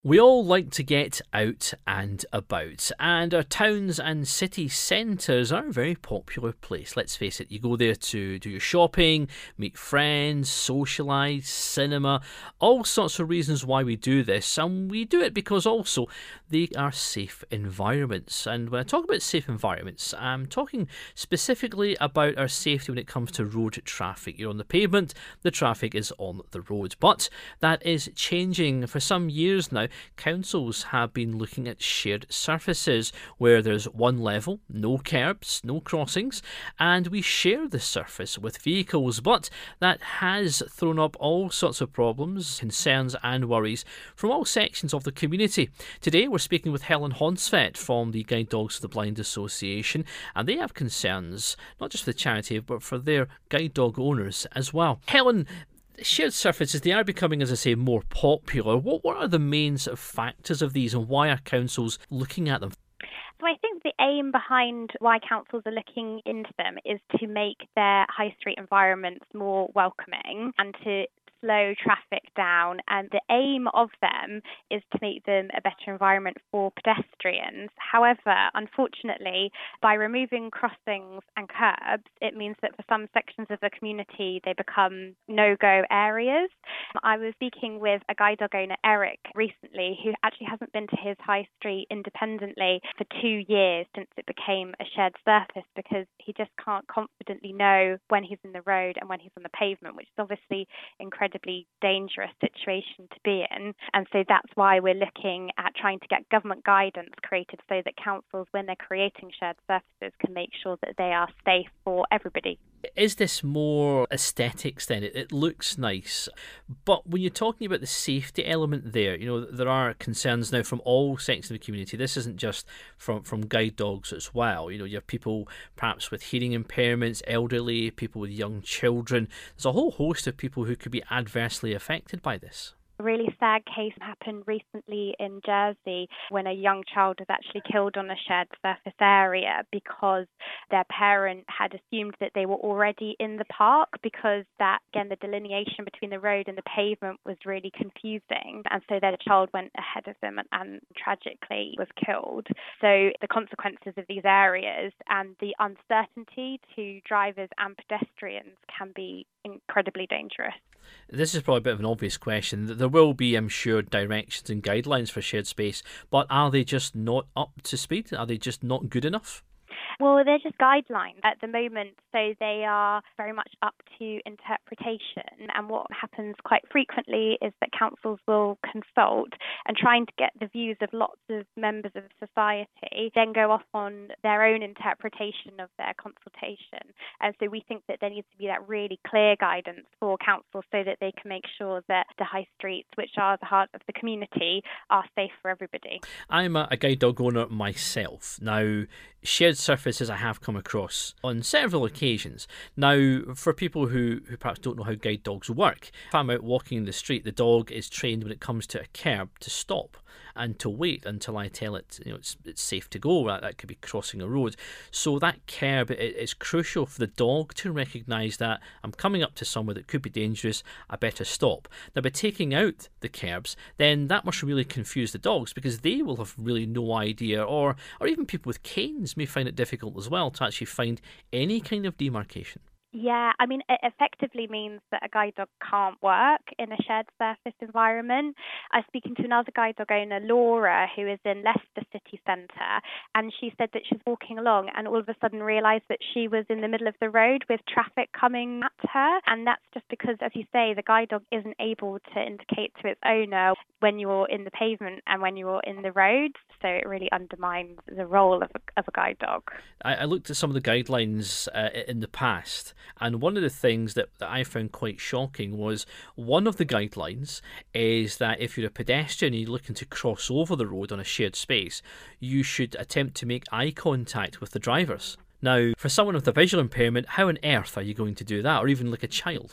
We all like to get out and about, and our towns and city centres are a very popular place. Let's face it, you go there to do your shopping, meet friends, socialise, cinema, all sorts of reasons why we do this, and we do it because also they are safe environments. And when I talk about safe environments, I'm talking specifically about our safety when it comes to road traffic. You're on the pavement, the traffic is on the road, but that is changing. For some years now, councils have been looking at shared surfaces where there's one level, no curbs, no crossings, and we share the surface with vehicles. But that has thrown up all sorts of problems, concerns and worries from all sections of the community. Today we're speaking with Helen Honsfet from the Guide Dogs of the Blind Association, and they have concerns not just for the charity but for their guide dog owners as well. Helen, shared surfaces, they are becoming, as I say, more popular. What are the main sort of factors of these, and why are councils looking at them? So I think the aim behind why councils are looking into them is to make their high street environments more welcoming and to slow traffic down, and the aim of them is to make them a better environment for pedestrians. However, unfortunately, by removing crossings and curbs, it means that for some sections of the community they become no-go areas. I was speaking with a guide dog owner, Eric, recently, who actually hasn't been to his high street independently for 2 years since it became a shared surface, because he just can't confidently know when he's in the road and when he's on the pavement, which is obviously incredibly dangerous situation to be in. And so that's why we're looking at trying to get government guidance created so that councils, when they're creating shared surfaces, can make sure that they are safe for everybody. Is this more aesthetics then? It looks nice, but when you're talking about the safety element there, you know, there are concerns now from all sections of the community. This isn't just from guide dogs as well. You know, you have people perhaps with hearing impairments, elderly, people with young children. There's a whole host of people who could be adversely affected by this. A really sad case happened recently in Jersey when a young child was actually killed on a shared surface area because their parent had assumed that they were already in the park, because that, again, the delineation between the road and the pavement was really confusing. And so their child went ahead of them and tragically was killed. So the consequences of these areas and the uncertainty to drivers and pedestrians can be incredibly dangerous. This is probably a bit of an obvious question. There will be, I'm sure, directions and guidelines for shared space, but are they just not up to speed? Are they just not good enough? Well, they're just guidelines at the moment, so they are very much up to interpretation. And what happens quite frequently is that councils will consult and trying to get the views of lots of members of society, then go off on their own interpretation of their consultation. And so we think that there needs to be that really clear guidance for councils so that they can make sure that the high streets, which are the heart of the community, are safe for everybody. I'm a guide dog owner myself. Now, shared surfaces I have come across on several occasions. Now, for people who perhaps don't know how guide dogs work, if I'm out walking in the street, the dog is trained when it comes to a curb to stop and to wait until I tell it, you know, it's safe to go. That could be crossing a road. So that curb is crucial for the dog to recognise that I'm coming up to somewhere that could be dangerous, I better stop. Now, by taking out the curbs, then that must really confuse the dogs, because they will have really no idea, or even people with canes may find it difficult as well to actually find any kind of demarcation. Yeah, I mean, it effectively means that a guide dog can't work in a shared surface environment. I was speaking to another guide dog owner, Laura, who is in Leicester city centre, and she said that she's walking along and all of a sudden realised that she was in the middle of the road with traffic coming at her. And that's just because, as you say, the guide dog isn't able to indicate to its owner when you're in the pavement and when you're in the road. So it really undermines the role of a guide dog. I looked at some of the guidelines in the past, and one of the things that I found quite shocking was one of the guidelines is that if you're a pedestrian and you're looking to cross over the road on a shared space, you should attempt to make eye contact with the drivers. Now, for someone with a visual impairment, how on earth are you going to do that, or even like a child?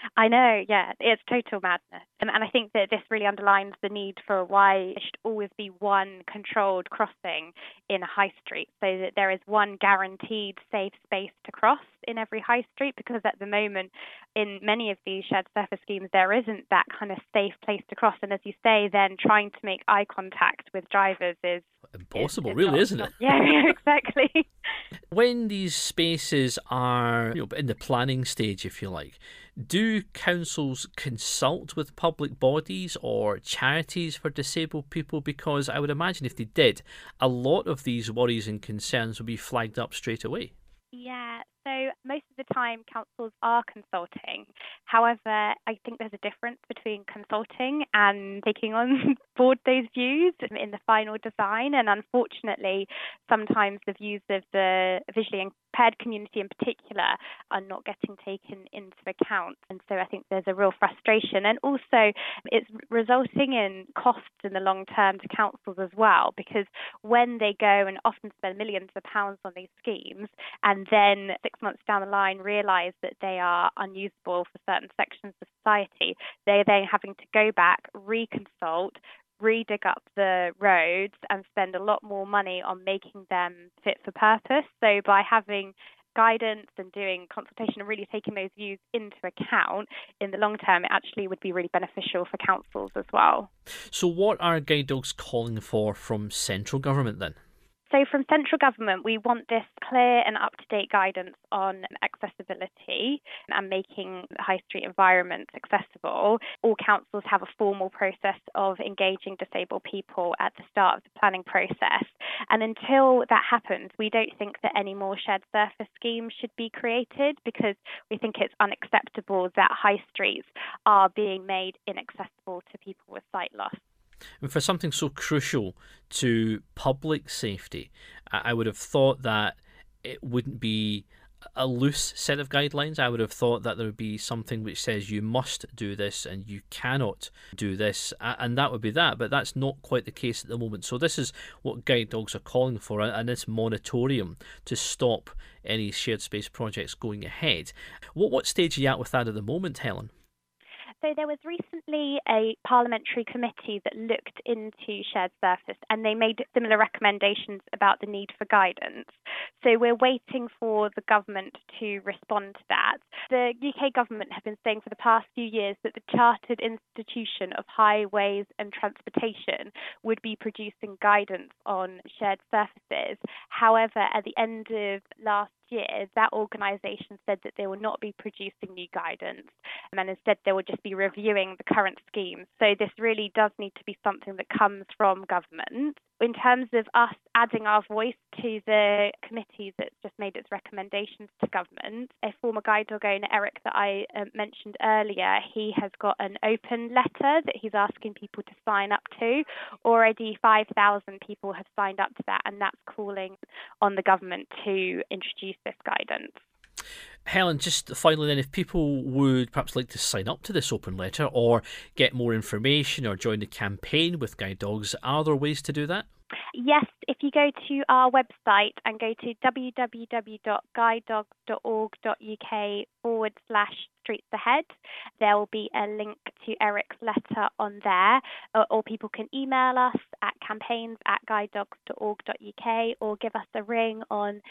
I know, yeah, it's total madness. And I think that this really underlines the need for why there should always be one controlled crossing in a high street, so that there is one guaranteed safe space to cross in every high street, because at the moment in many of these shared surface schemes there isn't that kind of safe place to cross. And as you say, then trying to make eye contact with drivers is impossible, is really, not, isn't it? Yeah, exactly. When these spaces are in the planning stage, if you like, do councils consult with public bodies or charities for disabled people? Because I would imagine if they did, a lot of these worries and concerns would be flagged up straight away. Yeah, so most of the time councils are consulting. However, I think there's a difference between consulting and taking on board those views in the final design. And unfortunately, sometimes the views of the visually impaired community in particular are not getting taken into account. And so I think there's a real frustration. And also, it's resulting in costs in the long term to councils as well, because when they go and often spend millions of pounds on these schemes, and then 6 months down the line realise that they are unusable for certain sections of society, they're then having to go back, reconsult, re-dig up the roads and spend a lot more money on making them fit for purpose. So by having guidance and doing consultation and really taking those views into account in the long term, it actually would be really beneficial for councils as well. So what are guide dogs calling for from central government then? So from central government, we want this clear and up-to-date guidance on accessibility and making high street environments accessible. All councils have a formal process of engaging disabled people at the start of the planning process. And until that happens, we don't think that any more shared surface schemes should be created, because we think it's unacceptable that high streets are being made inaccessible to people with sight loss. And for something so crucial to public safety, I would have thought that it wouldn't be a loose set of guidelines. I would have thought that there would be something which says you must do this and you cannot do this, and that would be that. But that's not quite the case at the moment. So this is what guide dogs are calling for, and this moratorium to stop any shared space projects going ahead. What stage are you at with that at the moment, Helen? So there was recently a parliamentary committee that looked into shared surface, and they made similar recommendations about the need for guidance. So we're waiting for the government to respond to that. The UK government have been saying for the past few years that the Chartered Institution of Highways and Transportation would be producing guidance on shared surfaces. However, at the end of last year, that organisation said that they will not be producing new guidance, and instead they will just be reviewing the current schemes. So this really does need to be something that comes from government. In terms of us adding our voice to the committee that's just made its recommendations to government, a former guide dog owner, Eric, that I mentioned earlier, he has got an open letter that he's asking people to sign up to. Already 5,000 people have signed up to that, and that's calling on the government to introduce this guidance. Helen, just finally then, if people would perhaps like to sign up to this open letter or get more information or join the campaign with Guide Dogs, are there ways to do that? Yes, if you go to our website and go to www.guidedogs.org.uk/streets ahead, there will be a link to Eric's letter on there, or people can email us at campaigns@guidedogs.org.uk or give us a ring on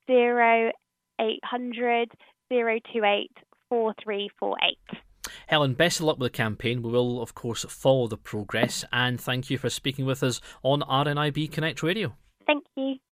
0800 028 4348. Helen, best of luck with the campaign. We will, of course, follow the progress, and thank you for speaking with us on RNIB Connect Radio. Thank you.